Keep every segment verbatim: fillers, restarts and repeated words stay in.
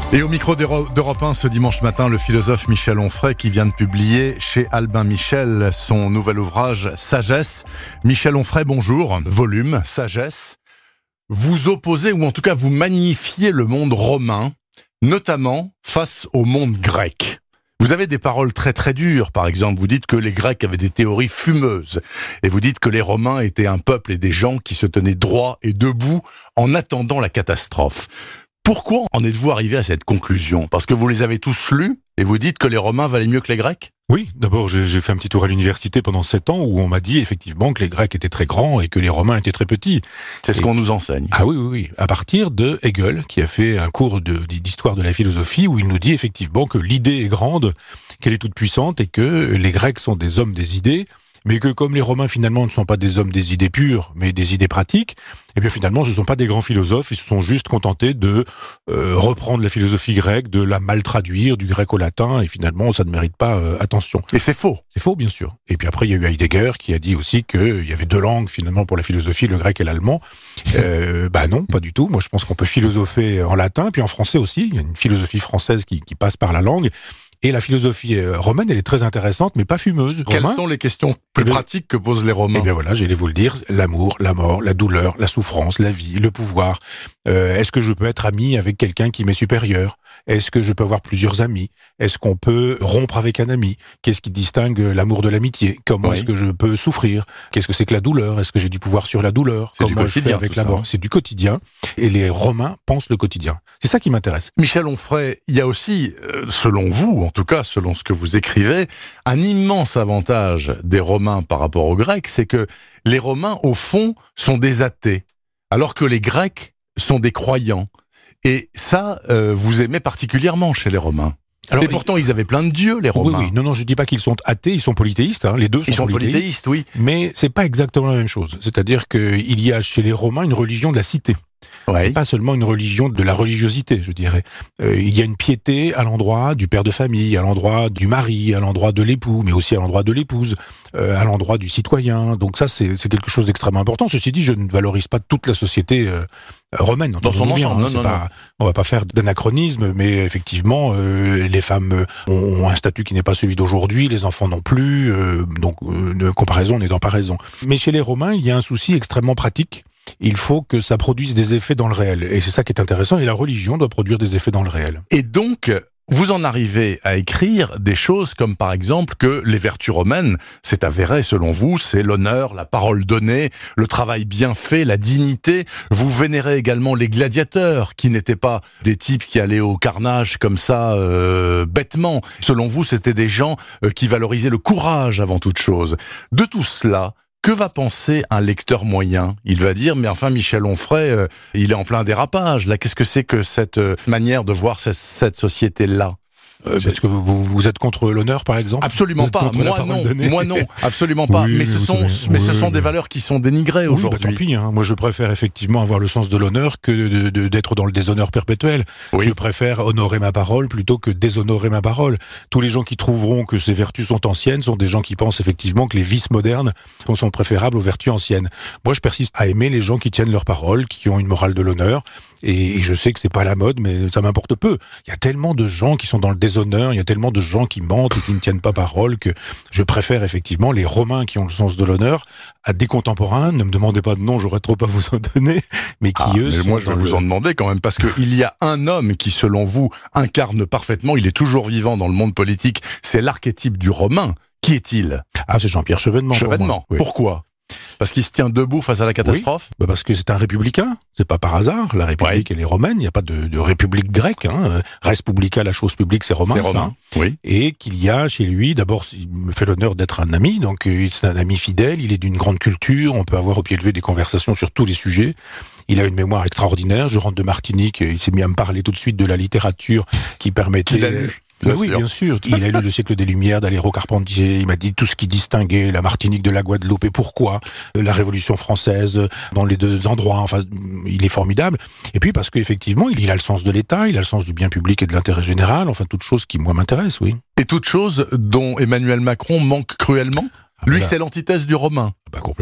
Et au micro d'Europe un ce dimanche matin, le philosophe Michel Onfray qui vient de publier chez Albin Michel son nouvel ouvrage Sagesse. Michel Onfray, bonjour. Volume Sagesse. Vous opposez, ou en tout cas vous magnifiez le monde romain, notamment face au monde grec. Vous avez des paroles très très dures, par exemple, vous dites que les Grecs avaient des théories fumeuses, et vous dites que les Romains étaient un peuple et des gens qui se tenaient droits et debout en attendant la catastrophe. Pourquoi en êtes-vous arrivé à cette conclusion ? Parce que vous les avez tous lus et vous dites que les Romains valaient mieux que les Grecs ? Oui, d'abord j'ai, j'ai fait un petit tour à l'université pendant sept ans où on m'a dit effectivement que les Grecs étaient très grands et que les Romains étaient très petits. C'est ce et... qu'on nous enseigne. Ah oui, oui, oui. À partir de Hegel, qui a fait un cours de, d'histoire de la philosophie où il nous dit effectivement que l'idée est grande, qu'elle est toute puissante et que les Grecs sont des hommes des idées, mais que comme les Romains finalement ne sont pas des hommes des idées pures, mais des idées pratiques, eh bien finalement ce ne sont pas des grands philosophes, ils se sont juste contentés de euh, reprendre la philosophie grecque, de la mal traduire du grec au latin, et finalement ça ne mérite pas euh, attention. Et c'est faux. C'est faux, bien sûr. Et puis après il y a eu Heidegger qui a dit aussi qu'il y avait deux langues finalement pour la philosophie, le grec et l'allemand. Euh, bah non, pas du tout. Moi je pense qu'on peut philosopher en latin, puis en français aussi. Il y a une philosophie française qui, qui passe par la langue. Et la philosophie romaine, elle est très intéressante, mais pas fumeuse. Quelles Romain, sont les questions plus eh bien, pratiques que posent les Romains ? Eh bien voilà, j'allais vous le dire, l'amour, la mort, la douleur, la souffrance, la vie, le pouvoir. Euh, est-ce que je peux être ami avec quelqu'un qui m'est supérieur ? Est-ce que je peux avoir plusieurs amis ? Est-ce qu'on peut rompre avec un ami ? Qu'est-ce qui distingue l'amour de l'amitié ? Comment oui. est-ce que je peux souffrir ? Qu'est-ce que c'est que la douleur ? Est-ce que j'ai du pouvoir sur la douleur ? C'est Comment du quotidien avec la mort ? C'est du quotidien. Et les Romains pensent le quotidien. C'est ça qui m'intéresse. Michel Onfray, il y a aussi, selon vous, en tout cas selon ce que vous écrivez, un immense avantage des Romains par rapport aux Grecs, c'est que les Romains, au fond, sont des athées, alors que les Grecs sont des croyants. Et ça, euh, vous aimez particulièrement chez les Romains. Alors, et pourtant, ils avaient plein de dieux, les Romains. Oui, oui. Non, non, je dis pas qu'ils sont athées, ils sont polythéistes. Hein. Les deux sont, ils sont polythéistes, polythéistes, oui. Mais c'est pas exactement la même chose. C'est-à-dire qu'il y a chez les Romains une religion de la cité. Ouais. Pas seulement une religion de la religiosité, je dirais. Euh, il y a une piété à l'endroit du père de famille, à l'endroit du mari, à l'endroit de l'époux, mais aussi à l'endroit de l'épouse, euh, à l'endroit du citoyen. Donc ça, c'est, c'est quelque chose d'extrêmement important. Ceci dit, je ne valorise pas toute la société euh, romaine. Dans son ensemble, hein, non, non, pas, non. On va pas faire d'anachronisme, mais effectivement, euh, les femmes ont un statut qui n'est pas celui d'aujourd'hui, les enfants non plus, euh, donc euh, de comparaison n'est dans pas raison. Mais chez les Romains, il y a un souci extrêmement pratique. Il faut que ça produise des effets dans le réel. Et c'est ça qui est intéressant. Et la religion doit produire des effets dans le réel. Et donc, vous en arrivez à écrire des choses comme par exemple que les vertus romaines, c'est avéré selon vous, c'est l'honneur, la parole donnée, le travail bien fait, la dignité. Vous vénérez également les gladiateurs, qui n'étaient pas des types qui allaient au carnage comme ça, euh, bêtement. Selon vous, c'était des gens euh, qui valorisaient le courage avant toute chose. De tout cela, que va penser un lecteur moyen ? Il va dire, mais enfin, Michel Onfray, euh, il est en plein dérapage. Là, qu'est-ce que c'est que cette euh, manière de voir cette, cette société-là ? Euh, Est-ce que vous, vous êtes contre l'honneur, par exemple ? Absolument pas. Moi non. Moi non. Absolument pas. Oui, mais ce sont, mais oui, ce sont oui. des valeurs qui sont dénigrées oui, aujourd'hui. Bah, tant pis. Hein. Moi, je préfère effectivement avoir le sens de l'honneur que de, de, d'être dans le déshonneur perpétuel. Oui. Je préfère honorer ma parole plutôt que déshonorer ma parole. Tous les gens qui trouveront que ces vertus sont anciennes sont des gens qui pensent effectivement que les vices modernes sont préférables aux vertus anciennes. Moi, je persiste à aimer les gens qui tiennent leur parole, qui ont une morale de l'honneur. Et, et je sais que c'est pas la mode, mais ça m'importe peu. Il y a tellement de gens qui sont dans le déshonneur, il y a tellement de gens qui mentent et qui ne tiennent pas parole que je préfère effectivement les Romains qui ont le sens de l'honneur à des contemporains. Ne me demandez pas de nom, j'aurais trop à vous en donner, mais qui ah, eux mais moi je vais le... vous en demander quand même, parce qu'il y a un homme qui selon vous incarne parfaitement, il est toujours vivant dans le monde politique, c'est l'archétype du Romain. Qui est-il ? Ah, c'est Jean-Pierre Chevènement. Chevènement, oui. Pourquoi ? Parce qu'il se tient debout face à la catastrophe ? Oui, bah parce que c'est un républicain, c'est pas par hasard. La République, ouais. Elle est romaine, il n'y a pas de, de république grecque. Hein. Res publica, la chose publique, c'est romain. C'est romain, ça. Oui. Et qu'il y a chez lui, d'abord, il me fait l'honneur d'être un ami, donc euh, c'est un ami fidèle, il est d'une grande culture, on peut avoir au pied levé des conversations sur tous les sujets. Il a une mémoire extraordinaire. Je rentre de Martinique, il s'est mis à me parler tout de suite de la littérature qui permettait... Qu'il a lu. Ben oui, bien sûr. Il a lu Le siècle des Lumières d'Aléro Carpentier. Il m'a dit tout ce qui distinguait la Martinique de la Guadeloupe et pourquoi. La Révolution française dans les deux endroits. Enfin, il est formidable. Et puis parce qu'effectivement, il a le sens de l'État, il a le sens du bien public et de l'intérêt général. Enfin, toute chose qui, moi, m'intéresse, oui. Et toute chose dont Emmanuel Macron manque cruellement ? Ah ben Lui, là, c'est l'antithèse du Romain. bah complètement.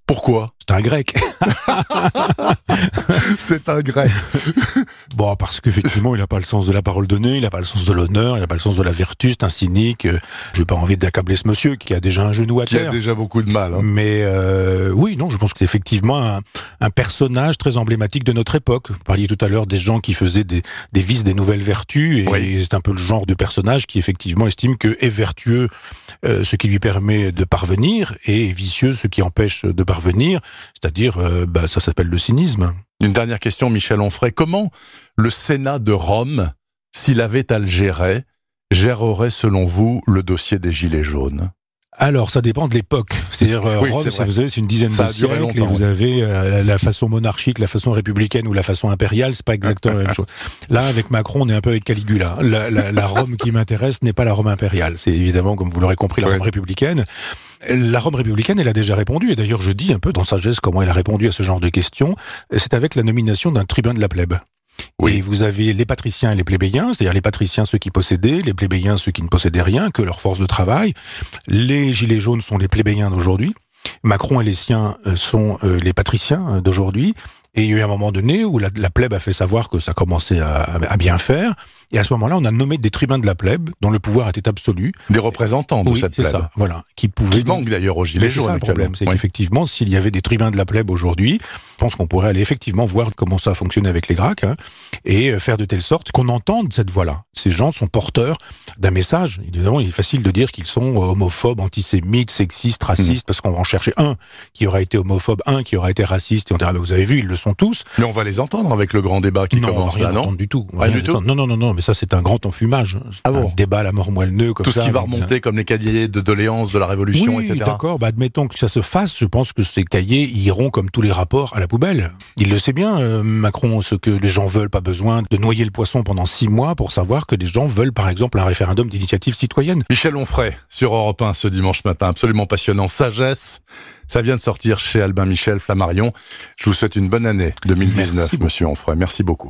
Pourquoi? C'est un grec. C'est un grec. Bon, parce qu'effectivement, il n'a pas le sens de la parole donnée, il n'a pas le sens de l'honneur, il n'a pas le sens de la vertu, c'est un cynique. Je n'ai pas envie d'accabler ce monsieur qui a déjà un genou à qui terre. Qui a déjà beaucoup de mal. Hein. Mais euh, oui, non, je pense que c'est effectivement un, un personnage très emblématique de notre époque. Vous parliez tout à l'heure des gens qui faisaient des, des vices, des nouvelles vertus, et oui. c'est un peu le genre de personnage qui effectivement estime que est vertueux euh, ce qui lui permet de parvenir, et est vicieux ce qui empêche de parvenir, c'est-à-dire, euh, bah, ça s'appelle le cynisme. Une dernière question, Michel Onfray. Comment le Sénat de Rome, s'il avait à le gérer, gérerait selon vous le dossier des Gilets jaunes? Alors, ça dépend de l'époque. C'est-à-dire, euh, oui, Rome, c'est vous savez, c'est une dizaine ça de siècles, et vous oui. avez euh, la, la façon monarchique, la façon républicaine ou la façon impériale, c'est pas exactement la même chose. Là, avec Macron, on est un peu avec Caligula. La, la, la Rome qui m'intéresse n'est pas la Rome impériale. C'est évidemment, comme vous l'aurez compris, la oui. Rome républicaine. La Rome républicaine, elle a déjà répondu, et d'ailleurs, je dis un peu dans sagesse comment elle a répondu à ce genre de questions. C'est avec la nomination d'un tribun de la plèbe. Oui. Et vous avez les patriciens et les plébéiens, c'est-à-dire les patriciens ceux qui possédaient, les plébéiens ceux qui ne possédaient rien, que leur force de travail. Les gilets jaunes sont les plébéiens d'aujourd'hui. Macron et les siens sont euh, les patriciens d'aujourd'hui. Et il y a eu un moment donné où la, la plèbe a fait savoir que ça commençait à, à bien faire. Et à ce moment-là, on a nommé des tribuns de la plèbe, dont le pouvoir était absolu. Des représentants de oui, cette plèbe. C'est ça, voilà. Qui pouvaient. Qui manque d'ailleurs aux Gilets jaunes. C'est ça le problème. C'est oui. qu'effectivement, s'il y avait des tribuns de la plèbe aujourd'hui, je pense qu'on pourrait aller effectivement voir comment ça fonctionnait avec les Gracques, hein, et faire de telle sorte qu'on entende cette voix-là. Ces gens sont porteurs d'un message. Évidemment, il est facile de dire qu'ils sont homophobes, antisémites, sexistes, racistes, mmh. parce qu'on va en chercher un qui aura été homophobe, un qui aura été raciste, et on dira, bah, vous avez vu, ils le sont tous. Mais on va les entendre avec le grand débat qui non, commence rien là, non du tout. Rien du tout. Non, non, non, non, mais ça c'est un grand enfumage. Ah un bon débat à la mort moelle-neu comme tout ça. Tout ce qui va remonter comme les cahiers de doléances de la Révolution, oui, et cetera. D'accord, bah admettons que ça se fasse, je pense que ces cahiers iront comme tous les rapports à la poubelle. Il le sait bien, euh, Macron, ce que les gens veulent, pas besoin de noyer le poisson pendant six mois pour savoir que les gens veulent par exemple un référendum d'initiative citoyenne. Michel Onfray, sur Europe un ce dimanche matin, absolument passionnant. Sagesse, ça vient de sortir chez Albin Michel, Flammarion. Je vous souhaite une bonne année deux mille dix-neuf, Monsieur Onfray. Merci beaucoup.